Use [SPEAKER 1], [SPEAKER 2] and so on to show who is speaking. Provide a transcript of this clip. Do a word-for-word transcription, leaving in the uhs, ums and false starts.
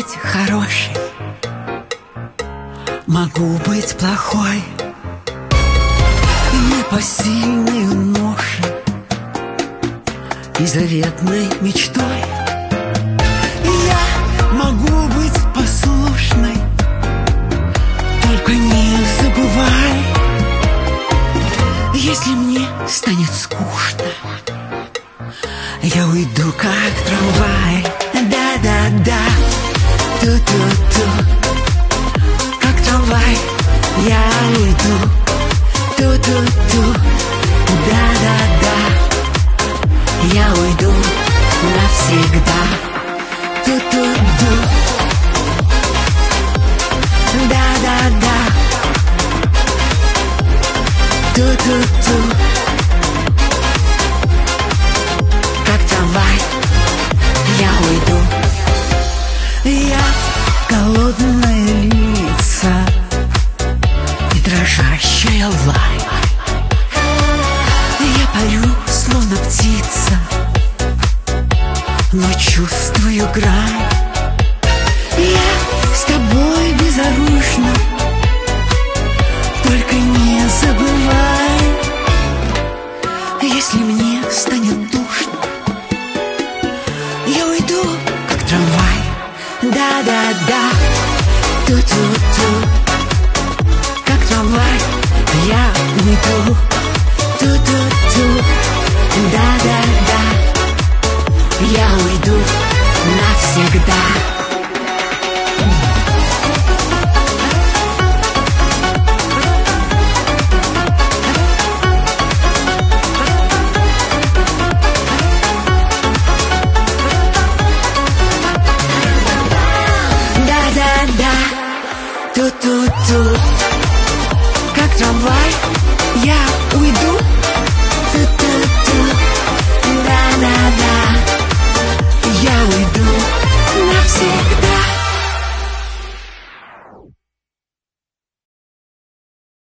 [SPEAKER 1] быть хорошей, могу быть плохой. Непосильной ношей и заветной мечтой. Я могу быть послушной, только не забывай, если мне станет скучно, я уйду как трамвай. Да-да-да, ту-ту-ту, как трамвай я уйду. Ту-ту-ту, да-да-да, я уйду навсегда. Ту-ту-ту, да-да-да, ту-ту-ту, как трамвай я уйду. Я голодная лица и дрожащая лань. Я парю, словно птица, но чувствую грань. Я с тобой безоружна, только не забывай, если мне станет душно, я уйду, как трамвай. Да-да-да, ту-ту-ту, как трамвай я уйду. Ту-ту-ту, да-да-да, я уйду навсегда. Да-да-да, ту-ту-ту.